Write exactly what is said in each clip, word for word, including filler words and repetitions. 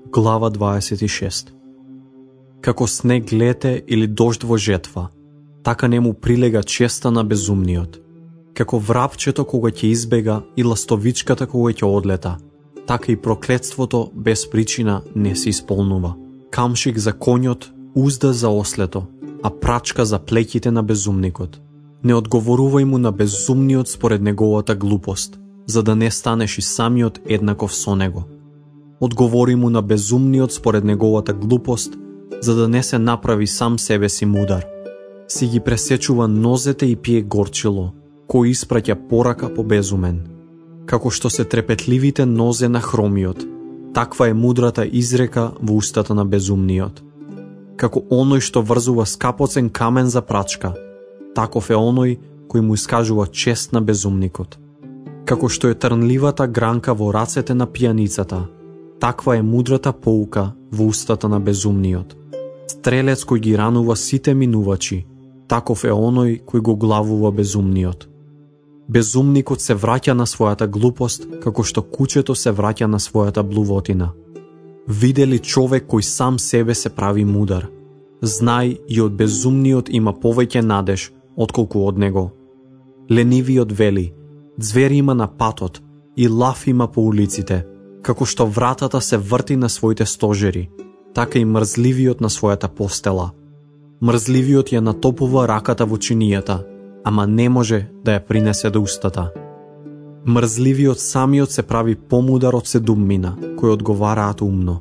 глава дваесет и шеста. Како снег лете или дожд во жетва, така не му прилега честа на безумниот. Како врапчето кога ќе избега и ластовичката кога ќе одлета, така и проклетството без причина не се исполнува. Камшик за конјот, узда за ослето, а прачка за плеќите на безумникот. Не одговорувај му на безумниот според неговата глупост, за да не станеш и самиот еднаков со него. Одговори му на безумниот според неговата глупост, за да не се направи сам себе си мудар. Си ги пресечува нозете и пие горчило, кој испраќа порака по безумен. Како што се трепетливите нозе на хромиот, таква е мудрата изрека во устата на безумниот. Како оној што врзува скапоцен камен за прачка, таков е оној кој му искажува чест на безумникот. Како што е трнливата гранка во рацете на пијаницата, таква е мудрата поука во устата на безумниот. Стрелец кој ги ранува сите минувачи, таков е оној кој го главува безумниот. Безумникот се враќа на својата глупост, како што кучето се враќа на својата блувотина. Виде ли човек кој сам себе се прави мудар? Знај, и од безумниот има повеќе надеж, отколку од него. Ленивиот вели, звери има на патот и лав има по улиците, како што вратата се врти на своите стожери, така и мрзливиот на својата постела. Мрзливиот ја натопува раката во чинијата, ама не може да ја принесе до устата. Мрзливиот самиот се прави помудар од седуммина, кои одговараат умно.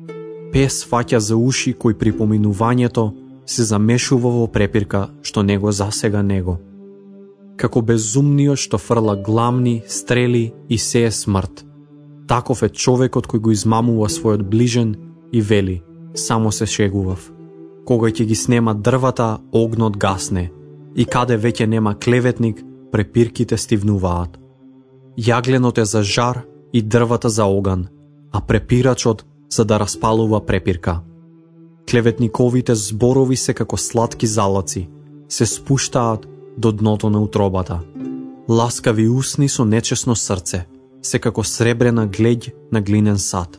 Пес фаќа за уши кој при поминувањето се замешува во препирка што него засега него. Како безумниот што фрла гламни, стрели и сее смрт, таков е човекот кој го измамува својот ближен и вели, само се шегував. Кога ќе ги снема дрвата, огнот гасне, и каде веќе нема клеветник, препирките стивнуваат. Јагленот е за жар и дрвата за оган, а препирачот за да распалува препирка. Клеветниковите зборови се како сладки залаци, се спуштаат до дното на утробата. Ласкави усни со нечесно срце, се како сребрена глеѓ на глинен сад.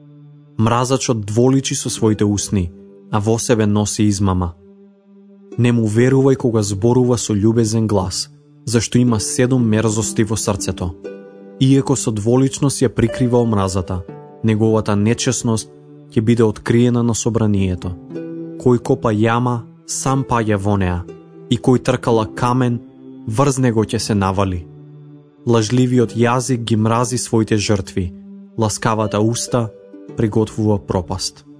Мразачот дволичи со своите усни, а во себе носи измама. Не му верувај кога зборува со љубезен глас, зашто има седум мерзости во срцето. Иеко со дволичност ја прикрива омразата, неговата нечесност ќе биде откриена на собранието. Кој копа јама, сам паѓа во неа, и кој тркала камен, врз него ќе се навали. Лажливиот јазик ги мрази своите жртви, ласкавата уста приготвува пропаст.